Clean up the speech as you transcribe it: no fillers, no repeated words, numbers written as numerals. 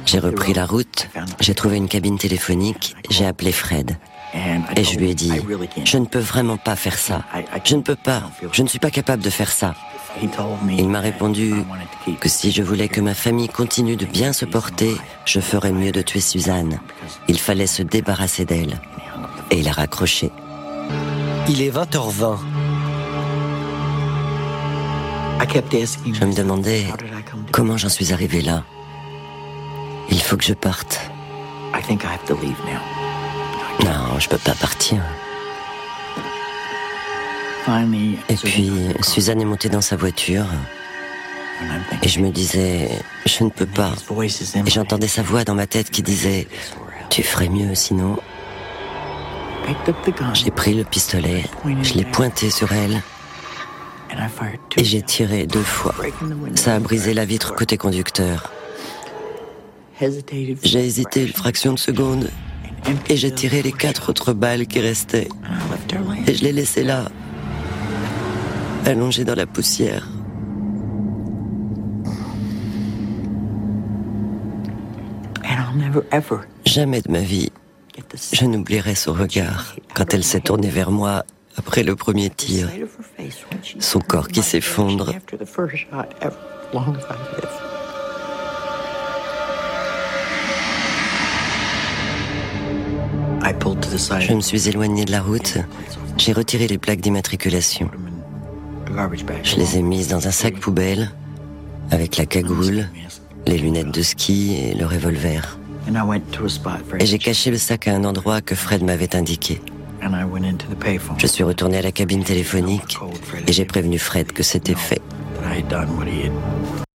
J'ai repris la route, j'ai trouvé une cabine téléphonique, j'ai appelé Fred. Et je lui ai dit, je ne peux vraiment pas faire ça. Je ne peux pas, je ne suis pas capable de faire ça. Il m'a répondu que si je voulais que ma famille continue de bien se porter, je ferais mieux de tuer Suzanne. Il fallait se débarrasser d'elle. Et il a raccroché. Il est 20h20. Je me demandais comment j'en suis arrivé là. Il faut que je parte. Non, je peux pas partir. Et puis, Suzanne est montée dans sa voiture. Et je me disais, je ne peux pas. Et j'entendais sa voix dans ma tête qui disait, tu ferais mieux sinon. J'ai pris le pistolet, je l'ai pointé sur elle. Et j'ai tiré 2 fois. Ça a brisé la vitre côté conducteur. J'ai hésité une fraction de seconde. Et j'ai tiré les 4 autres balles qui restaient. Et je l'ai laissée là, allongée dans la poussière. Jamais de ma vie, je n'oublierai son regard quand elle s'est tournée vers moi après le premier tir. Son corps qui s'effondre. Je me suis éloigné de la route. J'ai retiré les plaques d'immatriculation. Je les ai mises dans un sac poubelle avec la cagoule, les lunettes de ski et le revolver. Et j'ai caché le sac à un endroit que Fred m'avait indiqué. Je suis retourné à la cabine téléphonique et j'ai prévenu Fred que c'était fait.